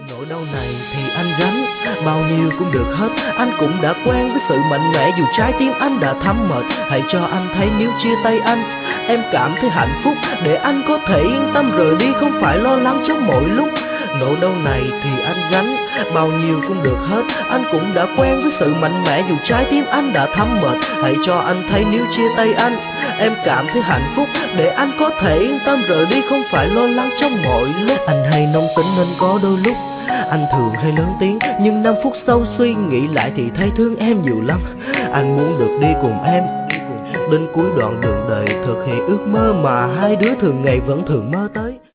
Nỗi đau này thì anh gánh, bao nhiêu cũng được hết. Anh cũng đã quen với sự mạnh mẽ, dù trái tim anh đã thấm mệt. Hãy cho anh thấy nếu chia tay anh, em cảm thấy hạnh phúc, để anh có thể yên tâm rời đi, không phải lo lắng trong mọi lúc. Nỗi đau này thì anh gánh, bao nhiêu cũng được hết. Anh cũng đã quen với sự mạnh mẽ, dù trái tim anh đã thấm mệt. Hãy cho anh thấy nếu chia tay anh, em cảm thấy hạnh phúc, để anh có thể yên tâm rời đi, không phải lo lắng trong mọi lúc. Anh hay nóng tính nên có đôi lúc anh thường hay lớn tiếng, nhưng 5 phút sau suy nghĩ lại thì thấy thương em nhiều lắm. Anh muốn được đi cùng em đến cuối đoạn đường đời, thực hiện ước mơ mà hai đứa thường ngày vẫn thường mơ tới.